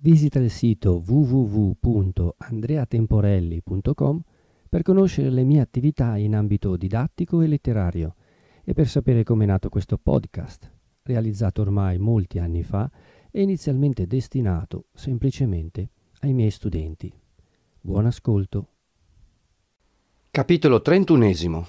Visita il sito www.andreatemporelli.com per conoscere le mie attività in ambito didattico e letterario e per sapere come è nato questo podcast, realizzato ormai molti anni fa e inizialmente destinato semplicemente ai miei studenti. Buon ascolto. Capitolo 31.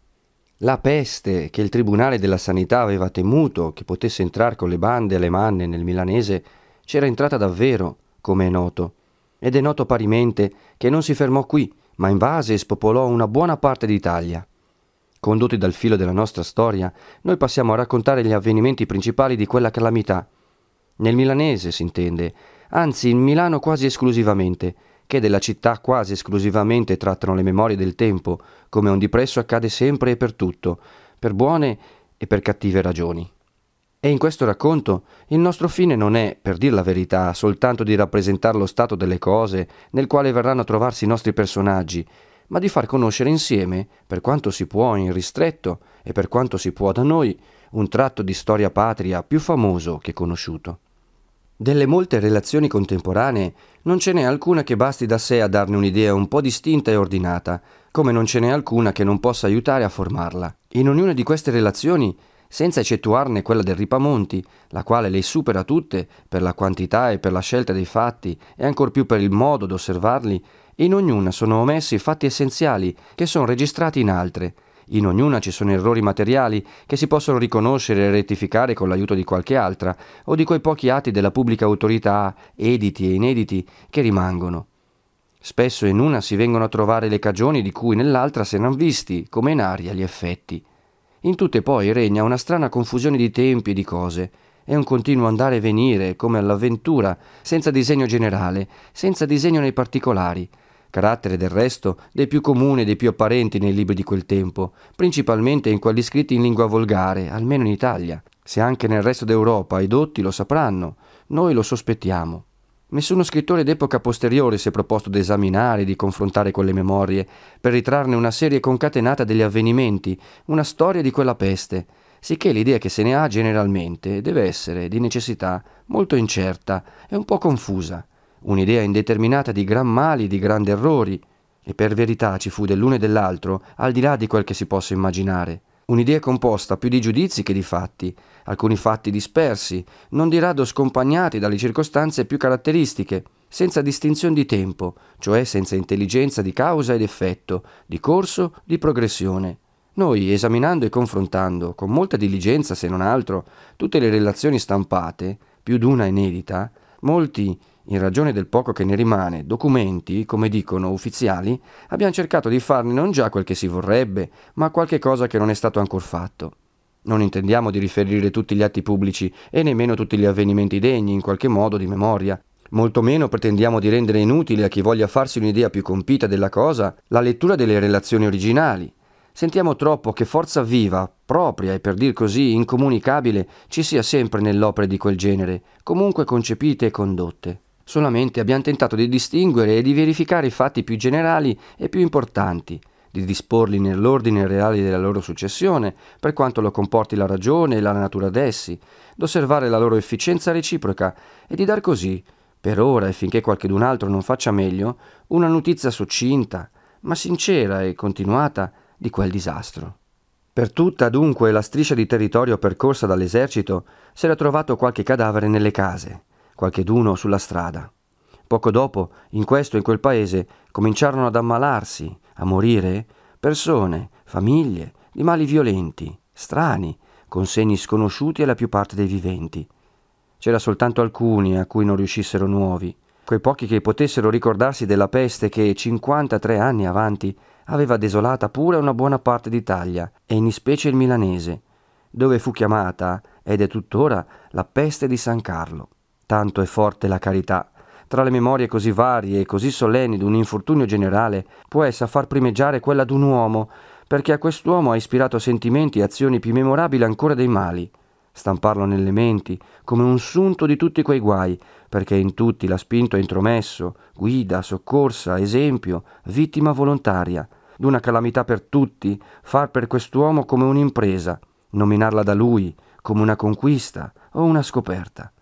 La peste che il Tribunale della Sanità aveva temuto che potesse entrare con le bande alle manne nel milanese c'era entrata davvero, come è noto, ed è noto parimente che non si fermò qui, ma invase e spopolò una buona parte d'Italia. Condotti dal filo della nostra storia, noi passiamo a raccontare gli avvenimenti principali di quella calamità. Nel milanese, si intende, anzi in Milano quasi esclusivamente, che della città quasi esclusivamente trattano le memorie del tempo, come un dipresso accade sempre e per tutto, per buone e per cattive ragioni. E in questo racconto il nostro fine non è, per dir la verità, soltanto di rappresentare lo stato delle cose nel quale verranno a trovarsi i nostri personaggi, ma di far conoscere insieme, per quanto si può in ristretto e per quanto si può da noi, un tratto di storia patria più famoso che conosciuto. Delle molte relazioni contemporanee non ce n'è alcuna che basti da sé a darne un'idea un po' distinta e ordinata, come non ce n'è alcuna che non possa aiutare a formarla. In ognuna di queste relazioni, senza eccettuarne quella del Ripamonti, la quale le supera tutte per la quantità e per la scelta dei fatti e ancor più per il modo d'osservarli, in ognuna sono omessi fatti essenziali che sono registrati in altre. In ognuna ci sono errori materiali che si possono riconoscere e rettificare con l'aiuto di qualche altra o di quei pochi atti della pubblica autorità, editi e inediti, che rimangono. Spesso in una si vengono a trovare le cagioni di cui nell'altra si erano visti, come in aria, gli effetti. In tutte poi regna una strana confusione di tempi e di cose, è un continuo andare e venire, come all'avventura, senza disegno generale, senza disegno nei particolari, carattere del resto dei più comuni e dei più apparenti nei libri di quel tempo, principalmente in quelli scritti in lingua volgare, almeno in Italia. Se anche nel resto d'Europa i dotti lo sapranno, noi lo sospettiamo. Nessuno scrittore d'epoca posteriore si è proposto di esaminare e di confrontare quelle memorie per ritrarne una serie concatenata degli avvenimenti, una storia di quella peste, sicché l'idea che se ne ha generalmente deve essere, di necessità, molto incerta e un po' confusa, un'idea indeterminata di gran mali, di grandi errori, e per verità ci fu dell'uno e dell'altro, al di là di quel che si possa immaginare. Un'idea composta più di giudizi che di fatti, alcuni fatti dispersi, non di rado scompagnati dalle circostanze più caratteristiche, senza distinzione di tempo, cioè senza intelligenza di causa ed effetto, di corso, di progressione. Noi, esaminando e confrontando, con molta diligenza se non altro, tutte le relazioni stampate, più d'una inedita, molti, in ragione del poco che ne rimane, documenti, come dicono, ufficiali, abbiamo cercato di farne non già quel che si vorrebbe, ma qualche cosa che non è stato ancor fatto. Non intendiamo di riferire tutti gli atti pubblici e nemmeno tutti gli avvenimenti degni, in qualche modo, di memoria. Molto meno pretendiamo di rendere inutile a chi voglia farsi un'idea più compita della cosa la lettura delle relazioni originali. Sentiamo troppo che forza viva, propria e per dir così incomunicabile ci sia sempre nell'opere di quel genere, comunque concepite e condotte. Solamente abbiamo tentato di distinguere e di verificare i fatti più generali e più importanti, di disporli nell'ordine reale della loro successione, per quanto lo comporti la ragione e la natura d'essi, d'osservare la loro efficienza reciproca e di dar così, per ora e finché qualchedun altro non faccia meglio, una notizia succinta, ma sincera e continuata di quel disastro. Per tutta dunque la striscia di territorio percorsa dall'esercito s'era trovato qualche cadavere nelle case, qualcheduno sulla strada. Poco dopo, in questo e in quel paese, cominciarono ad ammalarsi, a morire, persone, famiglie, di mali violenti, strani, con segni sconosciuti alla più parte dei viventi. C'era soltanto alcuni a cui non riuscissero nuovi, quei pochi che potessero ricordarsi della peste che 53 anni avanti aveva desolata pure una buona parte d'Italia, e in ispecie il milanese, dove fu chiamata, ed è tuttora, la peste di San Carlo. Tanto è forte la carità. Tra le memorie così varie e così solenni d'un infortunio generale può essa far primeggiare quella d'un uomo, perché a quest'uomo ha ispirato sentimenti e azioni più memorabili ancora dei mali. Stamparlo nelle menti come un sunto di tutti quei guai, perché in tutti l'ha spinto e intromesso, guida, soccorsa, esempio, vittima volontaria, d'una calamità per tutti, far per quest'uomo come un'impresa, nominarla da lui come una conquista o una scoperta.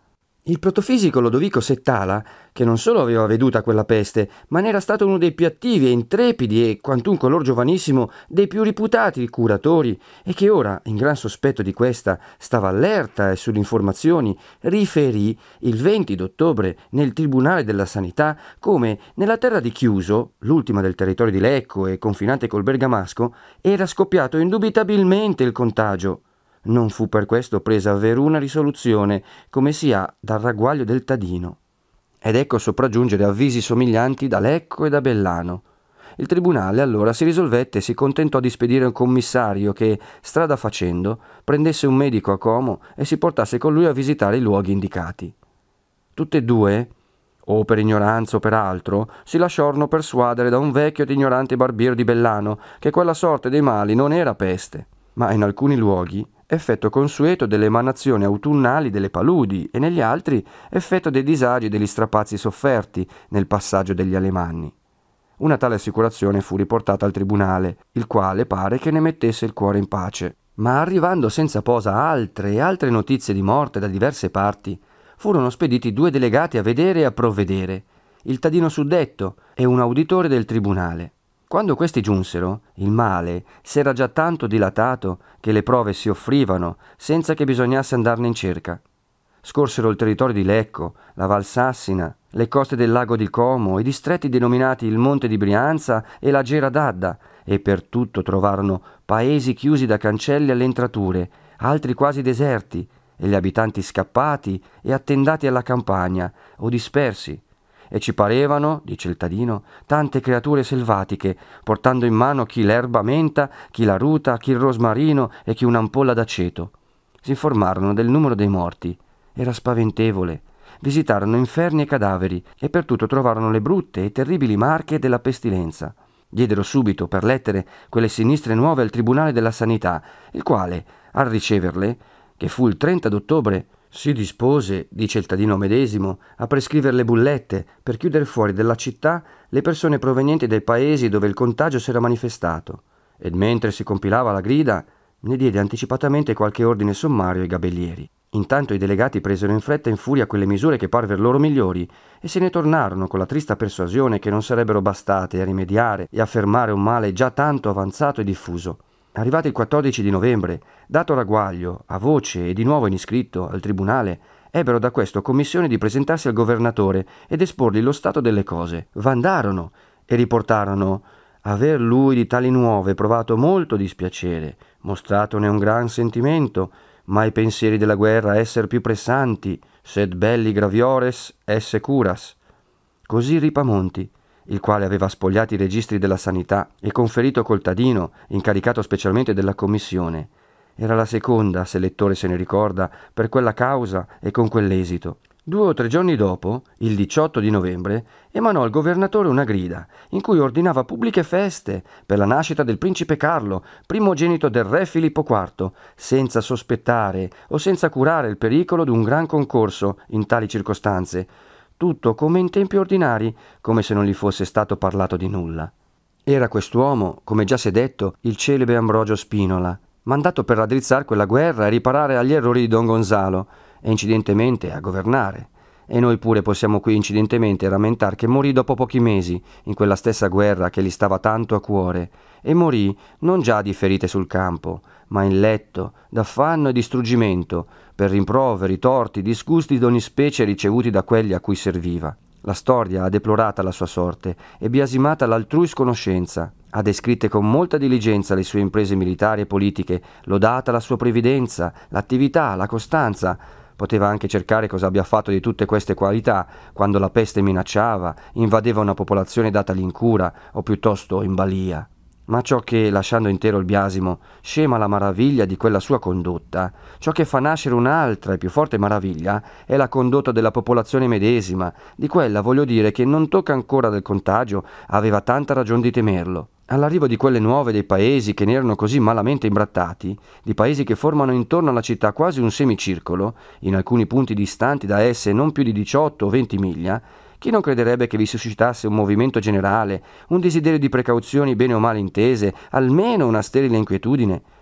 Il protofisico Lodovico Settala, che non solo aveva veduta quella peste, ma ne era stato uno dei più attivi e intrepidi e, quantunque lor giovanissimo, dei più reputati curatori, e che ora, in gran sospetto di questa, stava allerta e sulle informazioni, riferì il 20 d'ottobre nel Tribunale della Sanità come nella terra di Chiuso, l'ultima del territorio di Lecco e confinante col Bergamasco, era scoppiato indubitabilmente il contagio. Non fu per questo presa veruna risoluzione, come si ha dal ragguaglio del Tadino. Ed ecco sopraggiungere avvisi somiglianti da Lecco e da Bellano. Il tribunale allora si risolvette e si contentò di spedire un commissario che, strada facendo, prendesse un medico a Como e si portasse con lui a visitare i luoghi indicati. Tutte e due, o per ignoranza o per altro, si lasciarono persuadere da un vecchio ed ignorante barbiere di Bellano che quella sorte dei mali non era peste, ma in alcuni luoghi effetto consueto delle emanazioni autunnali delle paludi e negli altri effetto dei disagi e degli strapazzi sofferti nel passaggio degli alemanni. Una tale assicurazione fu riportata al tribunale, il quale pare che ne mettesse il cuore in pace. Ma arrivando senza posa altre e altre notizie di morte da diverse parti, furono spediti 2 delegati a vedere e a provvedere, il Tadino suddetto e un auditore del tribunale. Quando questi giunsero, il male s'era già tanto dilatato che le prove si offrivano senza che bisognasse andarne in cerca. Scorsero il territorio di Lecco, la Val Sassina, le coste del lago di Como, i distretti denominati il Monte di Brianza e la Gera d'Adda, e per tutto trovarono paesi chiusi da cancelli alle entrature, altri quasi deserti, e gli abitanti scappati e attendati alla campagna o dispersi. E ci parevano, dice il Tadino, tante creature selvatiche, portando in mano chi l'erba menta, chi la ruta, chi il rosmarino e chi un'ampolla d'aceto. Si informarono del numero dei morti. Era spaventevole. Visitarono inferni e cadaveri e per tutto trovarono le brutte e terribili marche della pestilenza. Diedero subito per lettere quelle sinistre nuove al Tribunale della Sanità, il quale, al riceverle, che fu il 30 d'ottobre, si dispose, dice il Tadino medesimo, a prescrivere le bullette per chiudere fuori dalla città le persone provenienti dai paesi dove il contagio si era manifestato, ed mentre si compilava la grida ne diede anticipatamente qualche ordine sommario ai gabellieri. Intanto i delegati presero in fretta e in furia quelle misure che parvero loro migliori e se ne tornarono con la trista persuasione che non sarebbero bastate a rimediare e a fermare un male già tanto avanzato e diffuso. Arrivato il 14 di novembre, dato ragguaglio, a voce e di nuovo in iscritto al tribunale, ebbero da questo commissione di presentarsi al governatore ed esporgli lo stato delle cose. Vandarono e riportarono aver lui di tali nuove provato molto dispiacere, mostratone un gran sentimento, ma i pensieri della guerra esser più pressanti, sed belli graviores esse curas. Così Ripamonti, il quale aveva spogliato i registri della sanità e conferito col Tadino, incaricato specialmente della commissione. Era la seconda, se il lettore se ne ricorda, per quella causa e con quell'esito. 2 o 3 giorni dopo, il 18 di novembre, emanò al governatore una grida in cui ordinava pubbliche feste per la nascita del principe Carlo, primogenito del re Filippo IV, senza sospettare o senza curare il pericolo di un gran concorso in tali circostanze, tutto come in tempi ordinari, come se non gli fosse stato parlato di nulla. Era quest'uomo, come già si è detto, il celebre Ambrogio Spinola, mandato per raddrizzare quella guerra e riparare agli errori di Don Gonzalo, e incidentemente a governare. E noi pure possiamo qui incidentemente rammentar che morì dopo pochi mesi, in quella stessa guerra che gli stava tanto a cuore, e morì non già di ferite sul campo, ma in letto, d'affanno e di struggimento, per rimproveri, torti, disgusti d'ogni specie ricevuti da quelli a cui serviva. La storia ha deplorata la sua sorte e biasimata l'altrui sconoscenza, ha descritte con molta diligenza le sue imprese militari e politiche, lodata la sua previdenza, l'attività, la costanza. Poteva anche cercare cosa abbia fatto di tutte queste qualità quando la peste minacciava, invadeva una popolazione datagli in cura o piuttosto in balia. Ma ciò che, lasciando intero il biasimo, scema la maraviglia di quella sua condotta, ciò che fa nascere un'altra e più forte maraviglia è la condotta della popolazione medesima, di quella voglio dire che non tocca ancora del contagio, aveva tanta ragion di temerlo. All'arrivo di quelle nuove dei paesi che ne erano così malamente imbrattati, di paesi che formano intorno alla città quasi un semicircolo, in alcuni punti distanti da esse non più di 18 o 20 miglia, chi non crederebbe che vi suscitasse un movimento generale, un desiderio di precauzioni bene o male intese, almeno una sterile inquietudine?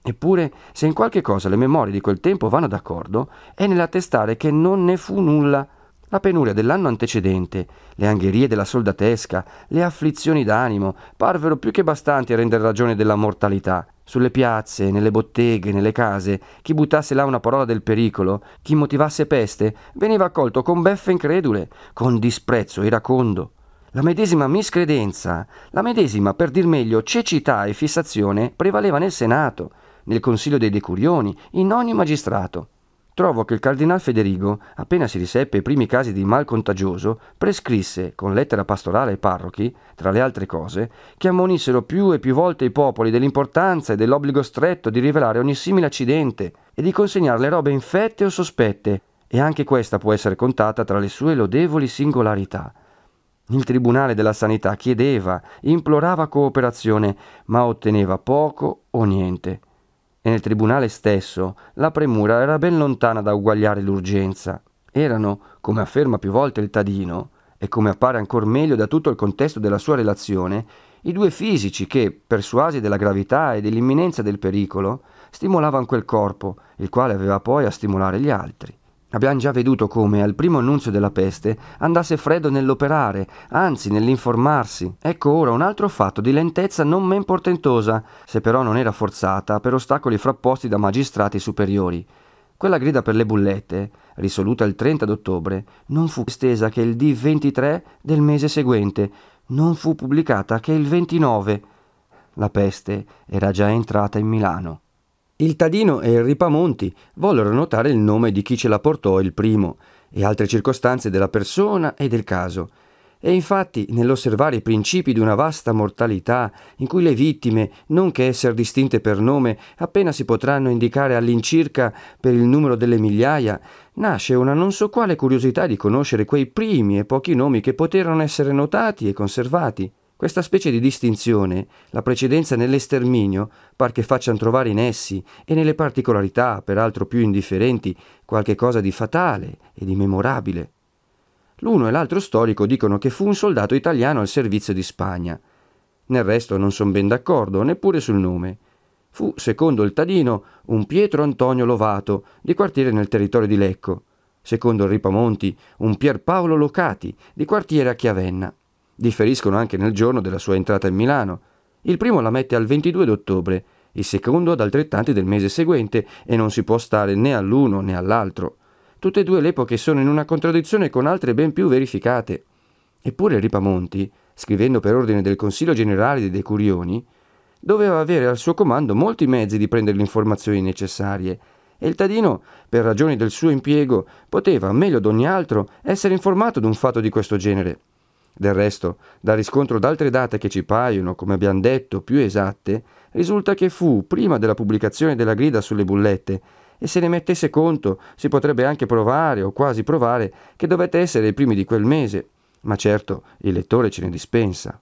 Eppure, se in qualche cosa le memorie di quel tempo vanno d'accordo, è nell'attestare che non ne fu nulla. La penuria dell'anno antecedente, le angherie della soldatesca, le afflizioni d'animo parvero più che bastanti a rendere ragione della mortalità. Sulle piazze, nelle botteghe, nelle case, chi buttasse là una parola del pericolo, chi motivasse peste, veniva accolto con beffe incredule, con disprezzo iracondo. La medesima miscredenza, la medesima, per dir meglio, cecità e fissazione prevaleva nel Senato, nel Consiglio dei Decurioni, in ogni magistrato. Trovo che il cardinal Federigo, appena si riseppe i primi casi di mal contagioso, prescrisse, con lettera pastorale ai parrochi, tra le altre cose, che ammonissero più e più volte i popoli dell'importanza e dell'obbligo stretto di rivelare ogni simile accidente e di consegnare le robe infette o sospette, e anche questa può essere contata tra le sue lodevoli singolarità. Il Tribunale della Sanità chiedeva, implorava cooperazione, ma otteneva poco o niente. E nel tribunale stesso la premura era ben lontana da uguagliare l'urgenza. Erano, come afferma più volte il Tadino, e come appare ancor meglio da tutto il contesto della sua relazione, i due fisici che, persuasi della gravità e dell'imminenza del pericolo, stimolavano quel corpo, il quale aveva poi a stimolare gli altri. Abbiamo già veduto come al primo annunzio della peste andasse freddo nell'operare, anzi nell'informarsi. Ecco ora un altro fatto di lentezza non men portentosa, se però non era forzata per ostacoli frapposti da magistrati superiori. Quella grida per le bullette, risoluta il 30 d'ottobre, non fu estesa che il dì 23 del mese seguente, non fu pubblicata che il 29. La peste era già entrata in Milano. Il Tadino e il Ripamonti vollero notare il nome di chi ce la portò il primo e altre circostanze della persona e del caso. E infatti, nell'osservare i principi di una vasta mortalità, in cui le vittime, non che esser distinte per nome, appena si potranno indicare all'incirca per il numero delle migliaia, nasce una non so quale curiosità di conoscere quei primi e pochi nomi che poterono essere notati e conservati. Questa specie di distinzione, la precedenza nell'esterminio, par che facciano trovare in essi e nelle particolarità, peraltro più indifferenti, qualche cosa di fatale e di memorabile. L'uno e l'altro storico dicono che fu un soldato italiano al servizio di Spagna. Nel resto non son ben d'accordo, neppure sul nome. Fu, secondo il Tadino, un Pietro Antonio Lovato, di quartiere nel territorio di Lecco. Secondo il Ripamonti, un Pierpaolo Locati, di quartiere a Chiavenna. Differiscono anche nel giorno della sua entrata in Milano. Il primo la mette al 22 d'ottobre, il secondo ad altrettanti del mese seguente, e non si può stare né all'uno né all'altro. Tutte e due le epoche sono in una contraddizione con altre ben più verificate. Eppure Ripamonti, scrivendo per ordine del Consiglio Generale dei Decurioni, doveva avere al suo comando molti mezzi di prendere le informazioni necessarie, e il Tadino, per ragioni del suo impiego, poteva, meglio d'ogni altro, essere informato d'un fatto di questo genere. Del resto, dal riscontro d'altre date che ci paiono, come abbiamo detto, più esatte, risulta che fu prima della pubblicazione della grida sulle bullette, e se ne mettesse conto si potrebbe anche provare, o quasi provare, che dovette essere i primi di quel mese, ma certo il lettore ce ne dispensa.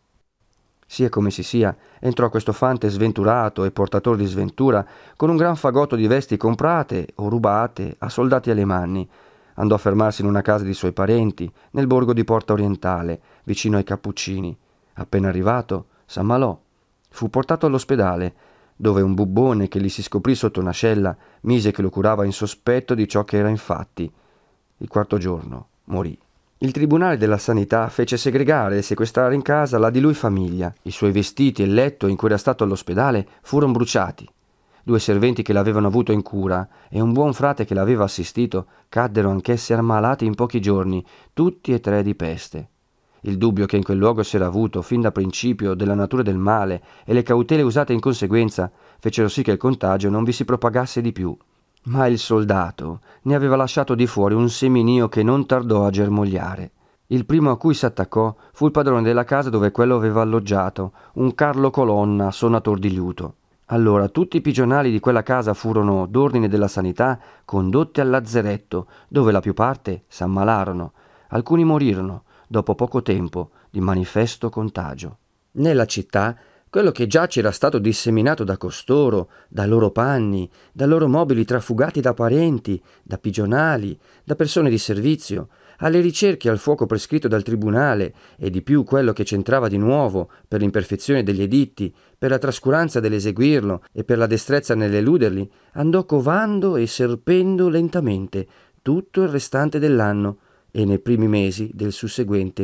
Sia come si sia, entrò questo fante sventurato e portatore di sventura con un gran fagotto di vesti comprate o rubate a soldati alle manni. Andò a fermarsi in una casa di suoi parenti, nel borgo di Porta Orientale, vicino ai Cappuccini. Appena arrivato, s'ammalò. Fu portato all'ospedale, dove un bubbone che gli si scoprì sotto un'ascella mise che lo curava in sospetto di ciò che era infatti. Il quarto giorno morì. Il Tribunale della Sanità fece segregare e sequestrare in casa la di lui famiglia. I suoi vestiti e il letto in cui era stato all'ospedale furono bruciati. 2 serventi che l'avevano avuto in cura e un buon frate che l'aveva assistito caddero anch'essi ammalati in pochi giorni, tutti e 3 di peste. Il dubbio che in quel luogo si era avuto fin da principio della natura del male e le cautele usate in conseguenza fecero sì che il contagio non vi si propagasse di più. Ma il soldato ne aveva lasciato di fuori un seminio che non tardò a germogliare. Il primo a cui s'attaccò fu il padrone della casa dove quello aveva alloggiato, un Carlo Colonna, sonator di liuto. Allora tutti i pigionali di quella casa furono, d'ordine della sanità, condotti al lazzeretto, dove la più parte s'ammalarono. Alcuni morirono, dopo poco tempo, di manifesto contagio. Nella città, quello che già c'era stato disseminato da costoro, da loro panni, da loro mobili trafugati da parenti, da pigionali, da persone di servizio, alle ricerche al fuoco prescritto dal tribunale e di più quello che c'entrava di nuovo per l'imperfezione degli editti, per la trascuranza nell'eseguirlo e per la destrezza nell'eluderli, andò covando e serpendo lentamente tutto il restante dell'anno e nei primi mesi del susseguente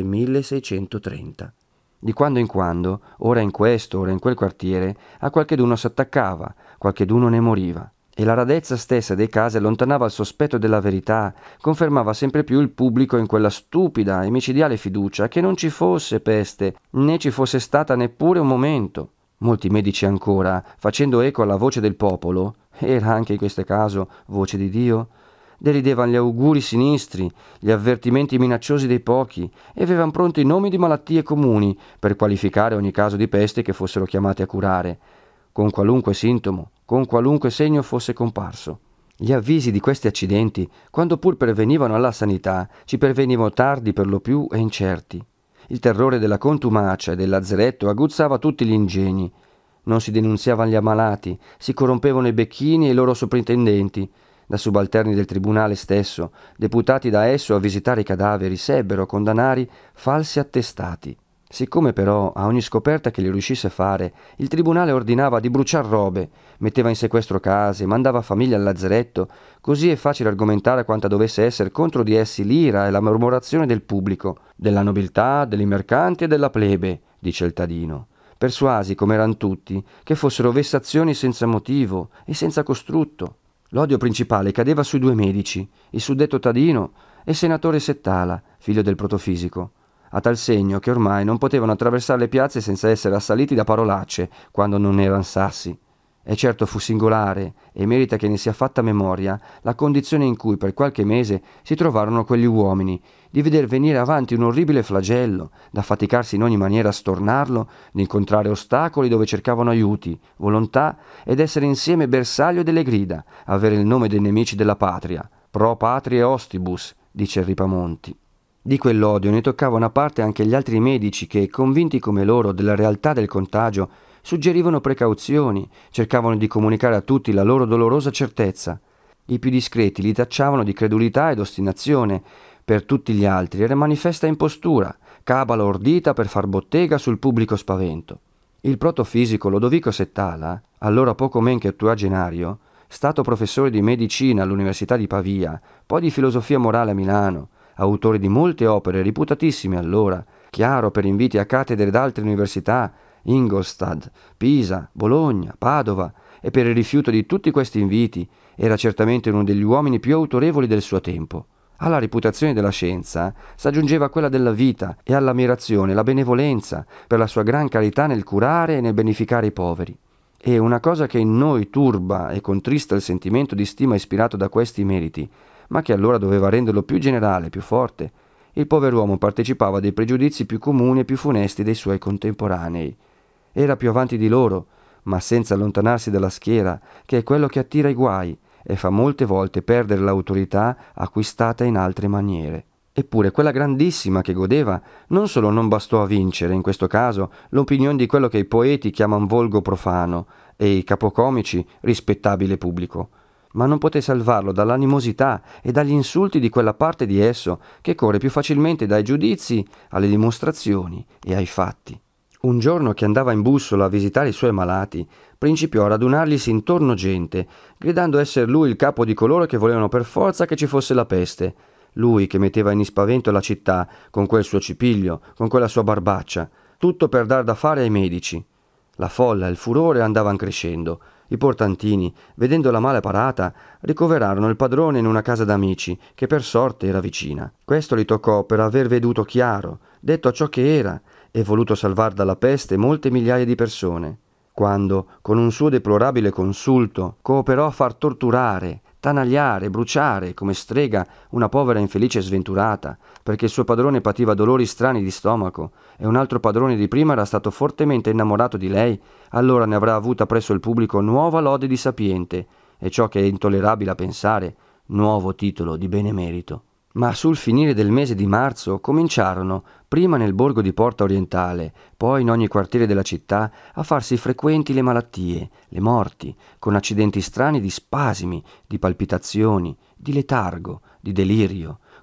1630. Di quando in quando, ora in questo, ora in quel quartiere, a qualcheduno s'attaccava, qualcheduno ne moriva. E la radezza stessa dei casi allontanava il sospetto della verità, confermava sempre più il pubblico in quella stupida e micidiale fiducia che non ci fosse peste, né ci fosse stata neppure un momento. Molti medici ancora, facendo eco alla voce del popolo, era anche in questo caso voce di Dio, deridevano gli auguri sinistri, gli avvertimenti minacciosi dei pochi e avevano pronti i nomi di malattie comuni per qualificare ogni caso di peste che fossero chiamati a curare, con qualunque sintomo, con qualunque segno fosse comparso. Gli avvisi di questi accidenti, quando pur pervenivano alla sanità, ci pervenivano tardi per lo più e incerti. Il terrore della contumacia e del lazzeretto aguzzava tutti gli ingegni. Non si denunziavano gli ammalati, si corrompevano i becchini e i loro soprintendenti. Da subalterni del tribunale stesso, deputati da esso a visitare i cadaveri, sebbero condannare falsi attestati. Siccome però a ogni scoperta che gli riuscisse fare, il tribunale ordinava di bruciar robe, metteva in sequestro case, mandava famiglie al lazzeretto, così è facile argomentare quanta dovesse essere contro di essi l'ira e la mormorazione del pubblico, della nobiltà, dei mercanti e della plebe, dice il Tadino, persuasi, come eran tutti, che fossero vessazioni senza motivo e senza costrutto. L'odio principale cadeva sui due medici, il suddetto Tadino e il senatore Settala, figlio del protofisico, a tal segno che ormai non potevano attraversare le piazze senza essere assaliti da parolacce quando non eran sassi. E certo fu singolare, e merita che ne sia fatta memoria, la condizione in cui per qualche mese si trovarono quegli uomini, di veder venire avanti un orribile flagello, da faticarsi in ogni maniera a stornarlo, di incontrare ostacoli dove cercavano aiuti, volontà, ed essere insieme bersaglio delle grida, avere il nome dei nemici della patria, pro patrie ostibus, dice il Ripamonti. Di quell'odio ne toccava una parte anche gli altri medici che, convinti come loro della realtà del contagio, suggerivano precauzioni, cercavano di comunicare a tutti la loro dolorosa certezza. I più discreti li tacciavano di credulità ed ostinazione, per tutti gli altri era manifesta impostura, cabala ordita per far bottega sul pubblico spavento. Il protofisico Lodovico Settala, allora poco men che ottuagenario, stato professore di medicina all'Università di Pavia, poi di filosofia morale a Milano, autore di molte opere reputatissime allora, chiaro per inviti a cattedre d'altre università, Ingolstadt, Pisa, Bologna, Padova, e per il rifiuto di tutti questi inviti, era certamente uno degli uomini più autorevoli del suo tempo. Alla reputazione della scienza s'aggiungeva quella della vita e all'ammirazione la benevolenza per la sua gran carità nel curare e nel beneficare i poveri. E una cosa che in noi turba e contrista il sentimento di stima ispirato da questi meriti, ma che allora doveva renderlo più generale, più forte, il pover'uomo partecipava dei pregiudizi più comuni e più funesti dei suoi contemporanei. Era più avanti di loro, ma senza allontanarsi dalla schiera, che è quello che attira i guai e fa molte volte perdere l'autorità acquistata in altre maniere. Eppure quella grandissima che godeva non solo non bastò a vincere, in questo caso, l'opinione di quello che i poeti chiamano volgo profano e i capocomici rispettabile pubblico, ma non poté salvarlo dall'animosità e dagli insulti di quella parte di esso che corre più facilmente dai giudizi alle dimostrazioni e ai fatti. Un giorno che andava in bussola a visitare i suoi malati, principiò a radunarglisi intorno gente, gridando essere lui il capo di coloro che volevano per forza che ci fosse la peste. Lui che metteva in ispavento la città, con quel suo cipiglio, con quella sua barbaccia, tutto per dar da fare ai medici. La folla e il furore andavan crescendo. I portantini, vedendo la male parata, ricoverarono il padrone in una casa d'amici, che per sorte era vicina. Questo li toccò per aver veduto chiaro, detto a ciò che era, e voluto salvar dalla peste molte migliaia di persone. Quando, con un suo deplorabile consulto, cooperò a far torturare, tanagliare, bruciare, come strega, una povera infelice sventurata, perché il suo padrone pativa dolori strani di stomaco, e un altro padrone di prima era stato fortemente innamorato di lei, allora ne avrà avuta presso il pubblico nuova lode di sapiente, e ciò che è intollerabile a pensare, nuovo titolo di benemerito. Ma sul finire del mese di marzo cominciarono, prima nel borgo di Porta Orientale, poi in ogni quartiere della città, a farsi frequenti le malattie, le morti, con accidenti strani di spasimi, di palpitazioni, di letargo, di delirio,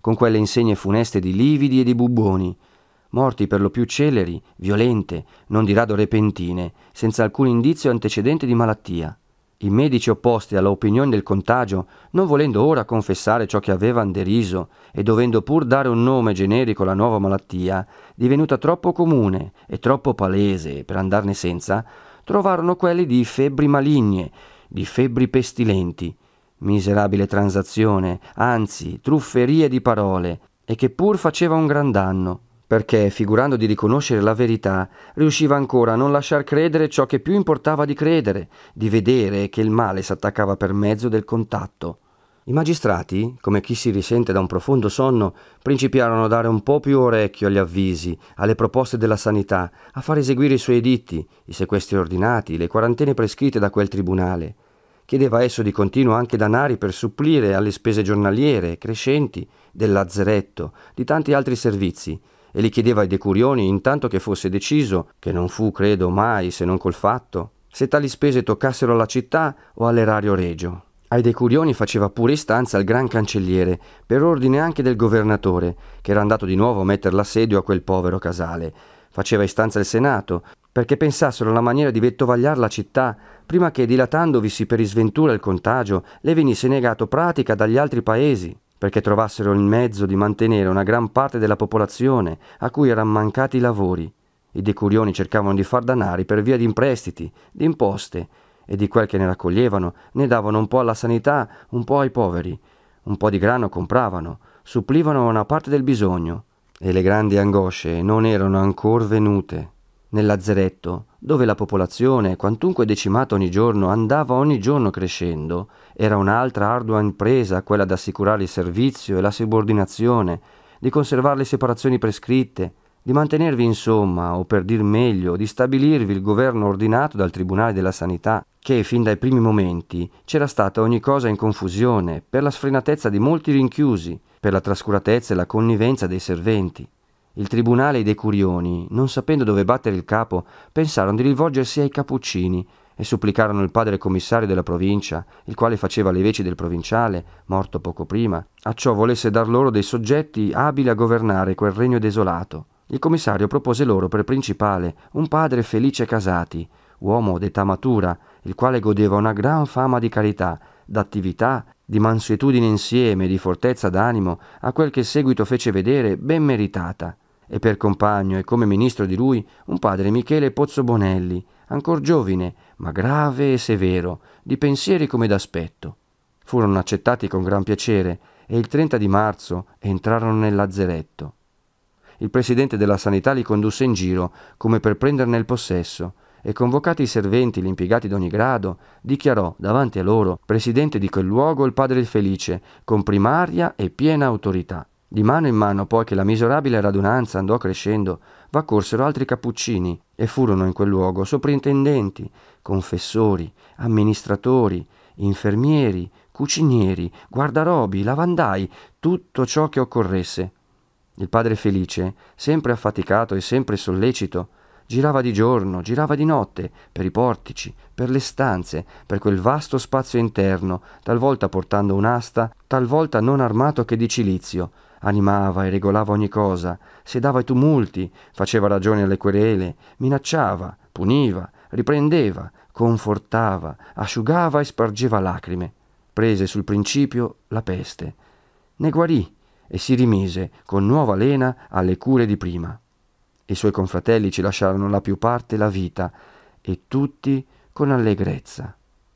con quelle insegne funeste di lividi e di bubboni, morti per lo più celeri, violente, non di rado repentine, senza alcun indizio antecedente di malattia. I medici opposti alla opinione del contagio, non volendo ora confessare ciò che avevan deriso e dovendo pur dare un nome generico alla nuova malattia, divenuta troppo comune e troppo palese per andarne senza, trovarono quelli di febbri maligne, di febbri pestilenti. Miserabile transazione, anzi trufferie di parole, e che pur faceva un gran danno, perché, figurando di riconoscere la verità, riusciva ancora a non lasciar credere ciò che più importava di credere, di vedere che il male s'attaccava per mezzo del contatto. I magistrati, come chi si risente da un profondo sonno, principiarono a dare un po' più orecchio agli avvisi, alle proposte della sanità, a far eseguire i suoi editti, i sequestri ordinati, le quarantene prescritte da quel tribunale. Chiedeva esso di continuo anche danari per supplire alle spese giornaliere, crescenti, del lazzeretto, di tanti altri servizi, e li chiedeva ai decurioni intanto che fosse deciso, che non fu credo mai se non col fatto, se tali spese toccassero alla città o all'erario regio. Ai decurioni faceva pure istanza il gran cancelliere, per ordine anche del governatore, che era andato di nuovo a metter l'assedio a quel povero casale. Faceva istanza il Senato, perché pensassero alla maniera di vettovagliar la città, prima che, dilatandovisi per isventura il contagio, le venisse negato pratica dagli altri paesi, perché trovassero il mezzo di mantenere una gran parte della popolazione a cui eran mancati i lavori. I decurioni cercavano di far danari per via di imprestiti, di imposte, e di quel che ne raccoglievano ne davano un po' alla sanità, un po' ai poveri, un po' di grano compravano, supplivano una parte del bisogno, e le grandi angosce non erano ancor venute. Nel lazzeretto, dove la popolazione, quantunque decimata ogni giorno, andava ogni giorno crescendo, era un'altra ardua impresa quella d'assicurare il servizio e la subordinazione, di conservare le separazioni prescritte, di mantenervi insomma, o per dir meglio, di stabilirvi il governo ordinato dal Tribunale della Sanità, che fin dai primi momenti c'era stata ogni cosa in confusione, per la sfrenatezza di molti rinchiusi, per la trascuratezza e la connivenza dei serventi. Il tribunale e i decurioni, non sapendo dove battere il capo, pensarono di rivolgersi ai cappuccini e supplicarono il padre commissario della provincia, il quale faceva le veci del provinciale, morto poco prima, a ciò volesse dar loro dei soggetti abili a governare quel regno desolato. Il commissario propose loro per principale un padre Felice Casati, uomo d'età matura, il quale godeva una gran fama di carità, d'attività, di mansuetudine insieme e di fortezza d'animo, a quel che seguito fece vedere ben meritata, e per compagno e come ministro di lui un padre Michele Pozzobonelli, ancor giovine, ma grave e severo, di pensieri come d'aspetto. Furono accettati con gran piacere e il 30 di marzo entrarono nel lazzeretto. Il presidente della sanità li condusse in giro come per prenderne il possesso e, convocati i serventi e gli impiegati d'ogni grado, dichiarò davanti a loro presidente di quel luogo il padre Felice con primaria e piena autorità. Di mano in mano, poi che la miserabile radunanza andò crescendo, v'accorsero altri cappuccini e furono in quel luogo soprintendenti, confessori, amministratori, infermieri, cucinieri, guardarobi, lavandai, tutto ciò che occorresse. Il padre Felice, sempre affaticato e sempre sollecito, girava di giorno, girava di notte, per i portici, per le stanze, per quel vasto spazio interno, talvolta portando un'asta, talvolta non armato che di cilizio, animava e regolava ogni cosa, sedava ai tumulti, faceva ragione alle querele, minacciava, puniva, riprendeva, confortava, asciugava e spargeva lacrime. Prese sul principio la peste, ne guarì e si rimise con nuova lena alle cure di prima. I suoi confratelli ci lasciarono la più parte la vita, e tutti con allegrezza.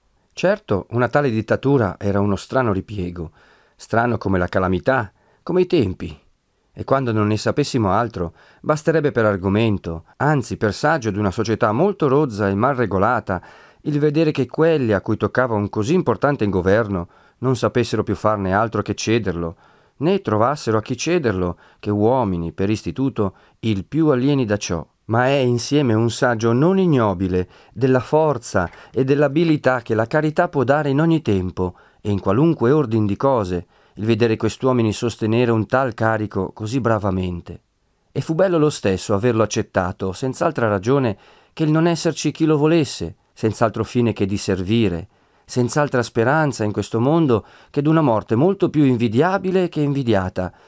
Certo, una tale dittatura era uno strano ripiego, strano come la calamità, come i tempi, e quando non ne sapessimo altro, basterebbe per argomento, anzi per saggio d'una società molto rozza e mal regolata, il vedere che quelli a cui toccava un così importante governo non sapessero più farne altro che cederlo, né trovassero a chi cederlo che uomini, per istituto, il più alieni da ciò. Ma è insieme un saggio non ignobile della forza e dell'abilità che la carità può dare in ogni tempo e in qualunque ordine di cose, il vedere quest'uomini sostenere un tal carico così bravamente. E fu bello lo stesso averlo accettato, senz'altra ragione che il non esserci chi lo volesse, senz'altro fine che di servire, senz'altra speranza in questo mondo che d'una morte molto più invidiabile che invidiata,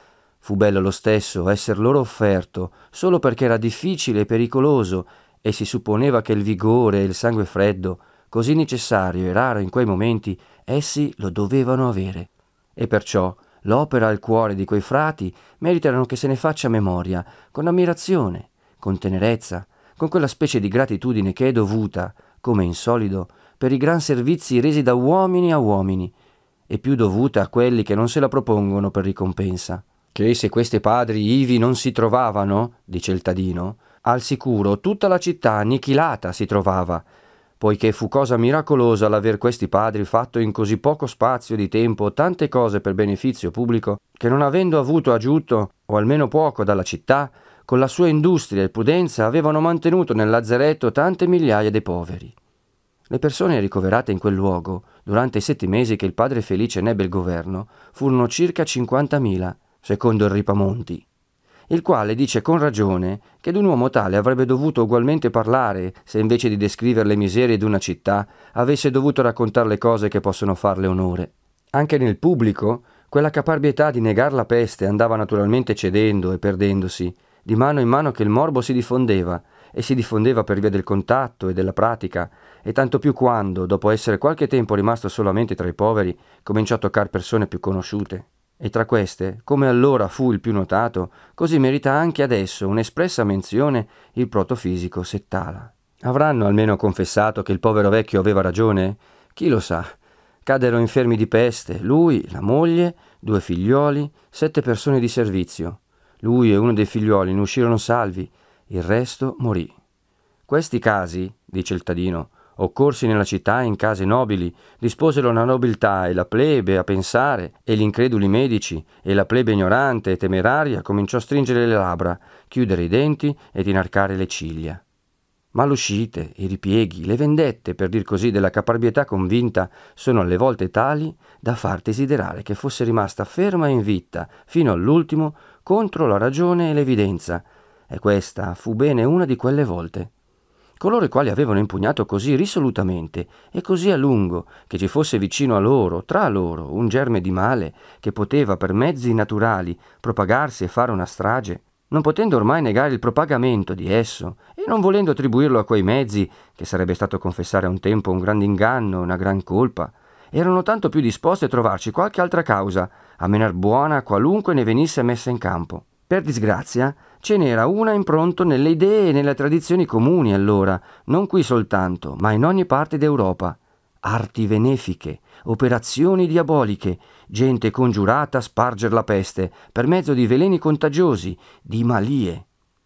Fu bello lo stesso esser loro offerto solo perché era difficile e pericoloso e si supponeva che il vigore e il sangue freddo, così necessario e raro in quei momenti, essi lo dovevano avere. E perciò l'opera al cuore di quei frati meritano che se ne faccia memoria, con ammirazione, con tenerezza, con quella specie di gratitudine che è dovuta, come in solido, per i gran servizi resi da uomini a uomini, e più dovuta a quelli che non se la propongono per ricompensa. Che se questi padri ivi non si trovavano, dice il Tadino, al sicuro tutta la città annichilata si trovava, poiché fu cosa miracolosa l'aver questi padri fatto in così poco spazio di tempo tante cose per beneficio pubblico, che non avendo avuto aggiunto, o almeno poco, dalla città, con la sua industria e prudenza avevano mantenuto nel lazzeretto tante migliaia di poveri. Le persone ricoverate in quel luogo, durante i 7 mesi che il padre Felice nebbe il governo, furono circa 50.000, secondo il Ripamonti, il quale dice con ragione che d'un uomo tale avrebbe dovuto ugualmente parlare se invece di descrivere le miserie d'una città avesse dovuto raccontare le cose che possono farle onore. Anche nel pubblico quella caparbietà di negar la peste andava naturalmente cedendo e perdendosi, di mano in mano che il morbo si diffondeva, e si diffondeva per via del contatto e della pratica, e tanto più quando, dopo essere qualche tempo rimasto solamente tra i poveri, cominciò a toccare persone più conosciute. E tra queste, come allora fu il più notato, così merita anche adesso un'espressa menzione il protofisico Settala. Avranno almeno confessato che il povero vecchio aveva ragione? Chi lo sa? Caddero infermi di peste, lui, la moglie, 2 figlioli, 7 persone di servizio. Lui e uno dei figlioli ne uscirono salvi, il resto morì. Questi casi, dice il Tadino, occorsi nella città in case nobili, disposero la nobiltà e la plebe a pensare, e gli increduli medici, e la plebe ignorante e temeraria cominciò a stringere le labbra, chiudere i denti ed inarcare le ciglia. Ma l'uscite, i ripieghi, le vendette, per dir così, della caparbietà convinta, sono alle volte tali da far desiderare che fosse rimasta ferma e invitta, fino all'ultimo, contro la ragione e l'evidenza, e questa fu bene una di quelle volte. Coloro i quali avevano impugnato così risolutamente e così a lungo che ci fosse vicino a loro, tra loro, un germe di male che poteva per mezzi naturali propagarsi e fare una strage, non potendo ormai negare il propagamento di esso e non volendo attribuirlo a quei mezzi, che sarebbe stato confessare a un tempo un grande inganno, una gran colpa, erano tanto più disposti a trovarci qualche altra causa, a menar buona qualunque ne venisse messa in campo. Per disgrazia, ce n'era una in pronto nelle idee e nelle tradizioni comuni allora, non qui soltanto, ma in ogni parte d'Europa. Arti benefiche, operazioni diaboliche, gente congiurata a sparger la peste per mezzo di veleni contagiosi, di malie.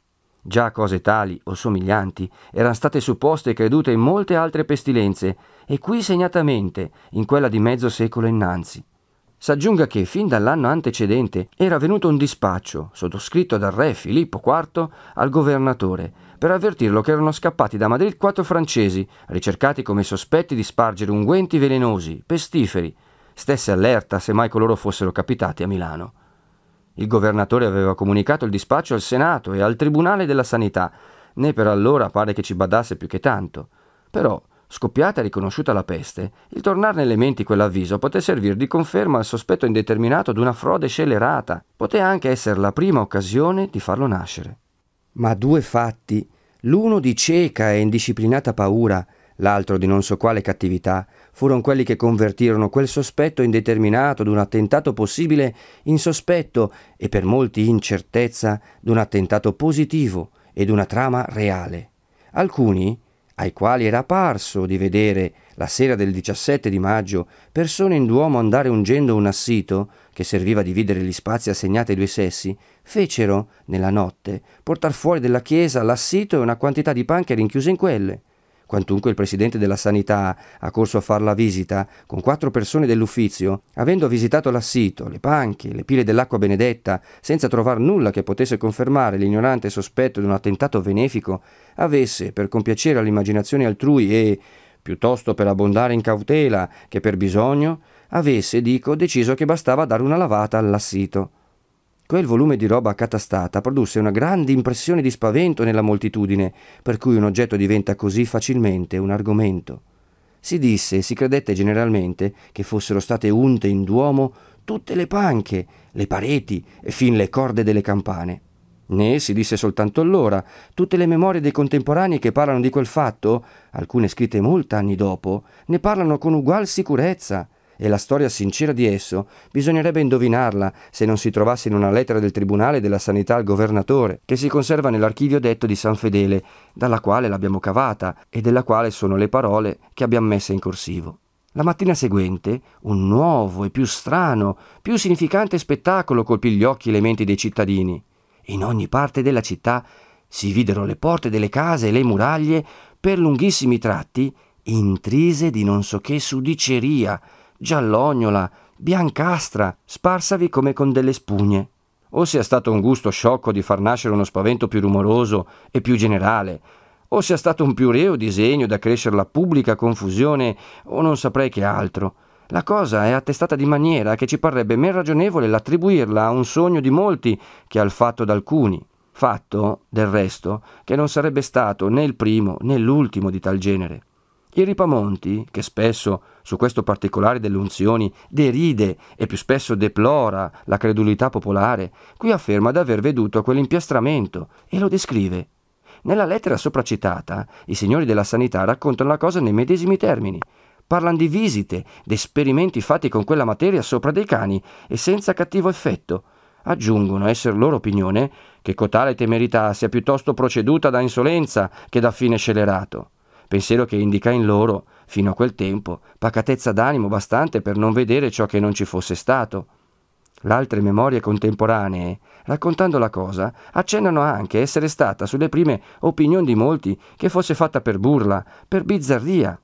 Già cose tali o somiglianti erano state supposte e credute in molte altre pestilenze, e qui segnatamente in quella di mezzo secolo innanzi. S'aggiunga che, fin dall'anno antecedente, era venuto un dispaccio, sottoscritto dal re Filippo IV al governatore, per avvertirlo che erano scappati da Madrid 4 francesi, ricercati come sospetti di spargere unguenti velenosi, pestiferi. Stesse allerta se mai coloro fossero capitati a Milano. Il governatore aveva comunicato il dispaccio al Senato e al Tribunale della Sanità, né per allora pare che ci badasse più che tanto. Però, scoppiata e riconosciuta la peste, il tornar nelle menti quell'avviso poté servir di conferma al sospetto indeterminato d'una frode scellerata, poté anche essere la prima occasione di farlo nascere. Ma 2 fatti, l'uno di cieca e indisciplinata paura, l'altro di non so quale cattività, furono quelli che convertirono quel sospetto indeterminato d'un attentato possibile in sospetto e per molti in certezza d'un attentato positivo e d'una trama reale. Alcuni, ai quali era parso di vedere la sera del 17 di maggio persone in Duomo andare ungendo un assito che serviva a dividere gli spazi assegnati ai 2 sessi, fecero, nella notte, portar fuori della chiesa l'assito e una quantità di panche rinchiuse in quelle. Quantunque il presidente della sanità, accorso a far la visita, con 4 persone dell'uffizio, avendo visitato l'assito, le panche, le pile dell'acqua benedetta, senza trovar nulla che potesse confermare l'ignorante sospetto di un attentato benefico, avesse, per compiacere all'immaginazione altrui e, piuttosto per abbondare in cautela che per bisogno, avesse, deciso che bastava dare una lavata all'assito. Quel volume di roba accatastata produsse una grande impressione di spavento nella moltitudine, per cui un oggetto diventa così facilmente un argomento. Si disse e si credette generalmente che fossero state unte in Duomo tutte le panche, le pareti e fin le corde delle campane. Né si disse soltanto allora, tutte le memorie dei contemporanei che parlano di quel fatto, alcune scritte molti anni dopo, ne parlano con ugual sicurezza, e la storia sincera di esso bisognerebbe indovinarla se non si trovasse in una lettera del Tribunale della Sanità al governatore, che si conserva nell'archivio detto di San Fedele, dalla quale l'abbiamo cavata e della quale sono le parole che abbiamo messe in corsivo. La mattina seguente un nuovo e più strano, più significante spettacolo colpì gli occhi e le menti dei cittadini. In ogni parte della città si videro le porte delle case e le muraglie, per lunghissimi tratti, intrise di non so che sudiceria, giallognola, biancastra, sparsavi come con delle spugne. O sia stato un gusto sciocco di far nascere uno spavento più rumoroso e più generale, o sia stato un più reo disegno da crescere la pubblica confusione, o non saprei che altro. La cosa è attestata di maniera che ci parrebbe men ragionevole l'attribuirla a un sogno di molti che al fatto d'alcuni. Fatto, del resto, che non sarebbe stato né il primo né l'ultimo di tal genere. Il Ripamonti, che spesso su questo particolare delle unzioni deride e più spesso deplora la credulità popolare, qui afferma d'aver veduto quell'impiastramento e lo descrive. Nella lettera sopracitata, i signori della sanità raccontano la cosa nei medesimi termini. Parlano di visite, di esperimenti fatti con quella materia sopra dei cani e senza cattivo effetto. Aggiungono essere loro opinione che cotale temerità sia piuttosto proceduta da insolenza che da fine scellerato. Pensiero che indica in loro, fino a quel tempo, pacatezza d'animo bastante per non vedere ciò che non ci fosse stato. L'altre memorie contemporanee, raccontando la cosa, accennano anche essere stata sulle prime opinioni di molti che fosse fatta per burla, per bizzarria.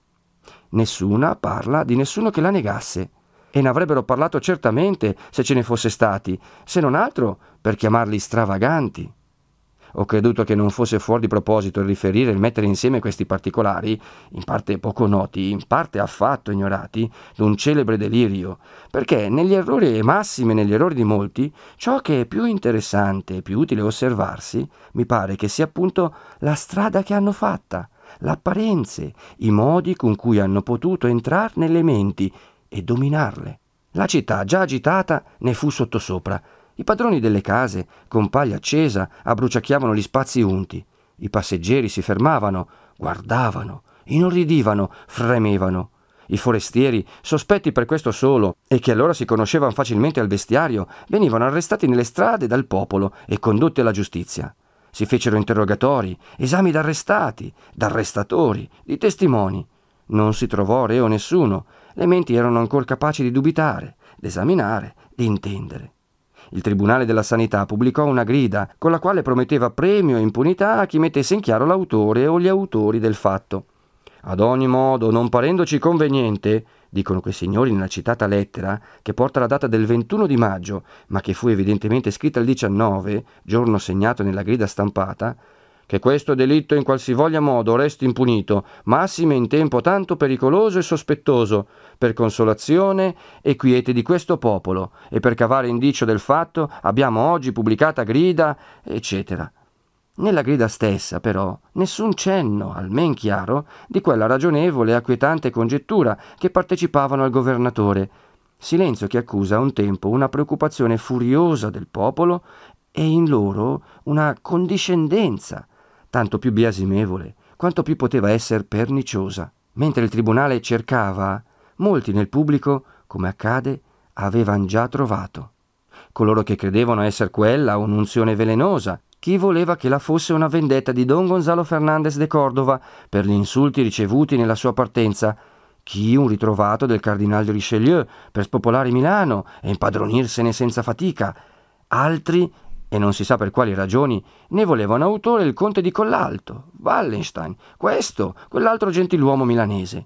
Nessuna parla di nessuno che la negasse, e ne avrebbero parlato certamente se ce ne fosse stati, se non altro per chiamarli stravaganti. Ho creduto che non fosse fuori di proposito il riferire e il mettere insieme questi particolari, in parte poco noti, in parte affatto ignorati, d'un celebre delirio, perché negli errori e massime negli errori di molti, ciò che è più interessante e più utile osservarsi, mi pare che sia appunto la strada che hanno fatta, le apparenze, i modi con cui hanno potuto entrare nelle menti e dominarle. La città, già agitata, ne fu sottosopra. I padroni delle case, con paglia accesa, abbruciacchiavano gli spazi unti. I passeggeri si fermavano, guardavano, inorridivano, fremevano. I forestieri, sospetti per questo solo, e che allora si conoscevano facilmente al vestiario, venivano arrestati nelle strade dal popolo e condotti alla giustizia. Si fecero interrogatori, esami d'arrestati, d'arrestatori, di testimoni. Non si trovò reo nessuno. Le menti erano ancora capaci di dubitare, d'esaminare, di intendere. Il Tribunale della Sanità pubblicò una grida con la quale prometteva premio e impunità a chi mettesse in chiaro l'autore o gli autori del fatto. Ad ogni modo, non parendoci conveniente, dicono quei signori nella citata lettera, che porta la data del 21 di maggio, ma che fu evidentemente scritta il 19, giorno segnato nella grida stampata, che questo delitto in qualsivoglia modo resti impunito, massime in tempo tanto pericoloso e sospettoso, per consolazione e quiete di questo popolo, e per cavare indicio del fatto abbiamo oggi pubblicata grida, eccetera. Nella grida stessa, però, nessun cenno, almen chiaro, di quella ragionevole e acquietante congettura che partecipavano al governatore. Silenzio che accusa a un tempo una preoccupazione furiosa del popolo e in loro una condiscendenza, tanto più biasimevole, quanto più poteva essere perniciosa. Mentre il tribunale cercava, molti nel pubblico, come accade, avevan già trovato. Coloro che credevano essere quella un'unzione velenosa, chi voleva che la fosse una vendetta di Don Gonzalo Fernandez de Cordova per gli insulti ricevuti nella sua partenza, chi un ritrovato del cardinal de Richelieu per spopolare Milano e impadronirsene senza fatica, altri, e non si sa per quali ragioni, ne volevano autore il conte di Collalto, Wallenstein, questo, quell'altro gentiluomo milanese.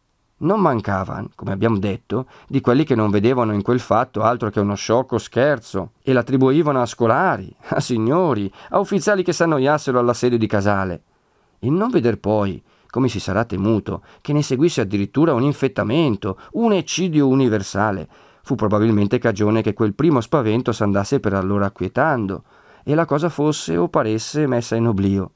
Non mancavano, come abbiamo detto, di quelli che non vedevano in quel fatto altro che uno sciocco scherzo e l'attribuivano a scolari, a signori, a ufficiali che s'annoiassero all'assedio di Casale. Il non veder poi, come si sarà temuto, che ne seguisse addirittura un infettamento, un eccidio universale, fu probabilmente cagione che quel primo spavento s'andasse per allora acquietando e la cosa fosse o paresse messa in oblio.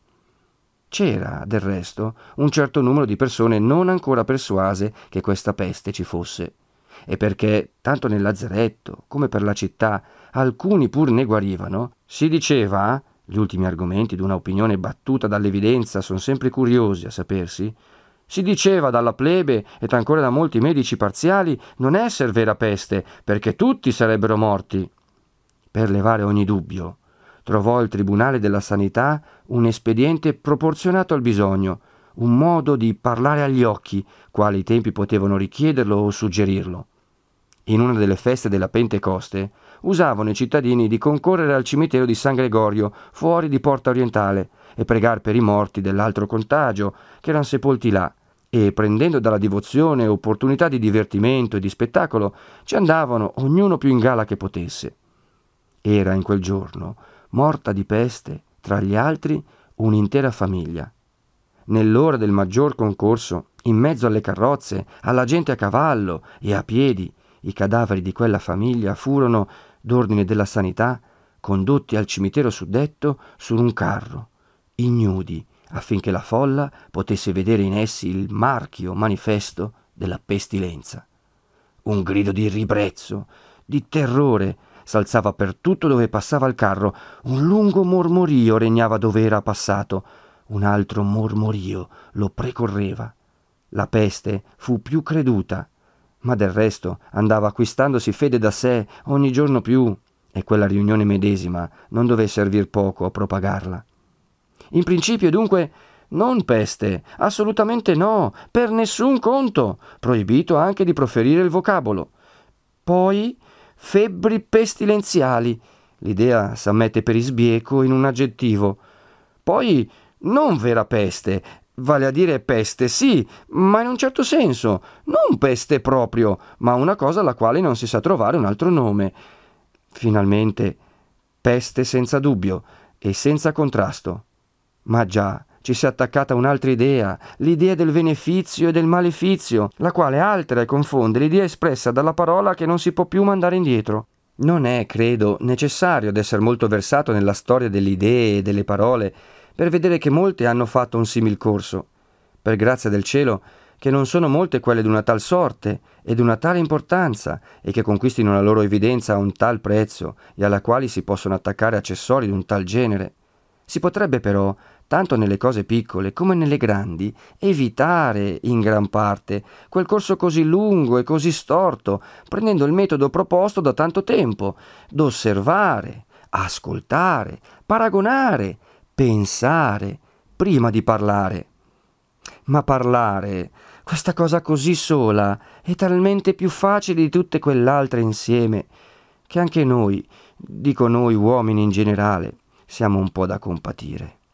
C'era, del resto, un certo numero di persone non ancora persuase che questa peste ci fosse, e perché, tanto nel lazzeretto come per la città, alcuni pur ne guarivano, si diceva, gli ultimi argomenti d'una opinione battuta dall'evidenza sono sempre curiosi a sapersi, si diceva dalla plebe ed ancora da molti medici parziali non esser vera peste, perché tutti sarebbero morti. Per levare ogni dubbio, trovò il Tribunale della Sanità un espediente proporzionato al bisogno, un modo di parlare agli occhi, quali i tempi potevano richiederlo o suggerirlo. In una delle feste della Pentecoste usavano i cittadini di concorrere al cimitero di San Gregorio, fuori di Porta Orientale, e pregar per i morti dell'altro contagio, che erano sepolti là, e prendendo dalla divozione opportunità di divertimento e di spettacolo, ci andavano ognuno più in gala che potesse. Era in quel giorno morta di peste, tra gli altri, un'intera famiglia. Nell'ora del maggior concorso, in mezzo alle carrozze, alla gente a cavallo e a piedi, i cadaveri di quella famiglia furono, d'ordine della sanità, condotti al cimitero suddetto su un carro, ignudi, affinché la folla potesse vedere in essi il marchio manifesto della pestilenza. Un grido di ribrezzo, di terrore, s'alzava per tutto dove passava il carro. Un lungo mormorio regnava dove era passato. Un altro mormorio lo precorreva. La peste fu più creduta, ma del resto andava acquistandosi fede da sé ogni giorno più, e quella riunione medesima non dové servir poco a propagarla. In principio, dunque, non peste, assolutamente no, per nessun conto, proibito anche di proferire il vocabolo. Poi febbri pestilenziali, l'idea s'ammette per isbieco in un aggettivo. Poi non vera peste, vale a dire peste sì, ma in un certo senso, non peste proprio, ma una cosa alla quale non si sa trovare un altro nome. Finalmente, peste senza dubbio e senza contrasto. Ma già ci si è attaccata un'altra idea, l'idea del benefizio e del malefizio, la quale altera e confonde l'idea espressa dalla parola che non si può più mandare indietro. Non è, credo, necessario d'essere molto versato nella storia delle idee e delle parole per vedere che molte hanno fatto un simil corso. Per grazia del cielo, che non sono molte quelle d'una tal sorte e d'una tale importanza e che conquistino la loro evidenza a un tal prezzo e alla quali si possono attaccare accessori d'un tal genere. Si potrebbe però, tanto nelle cose piccole come nelle grandi, evitare in gran parte quel corso così lungo e così storto, prendendo il metodo proposto da tanto tempo, d'osservare, ascoltare, paragonare, pensare, prima di parlare. Ma parlare, questa cosa così sola, è talmente più facile di tutte quell'altre insieme, che anche noi, dico noi uomini in generale, siamo un po' da compatire.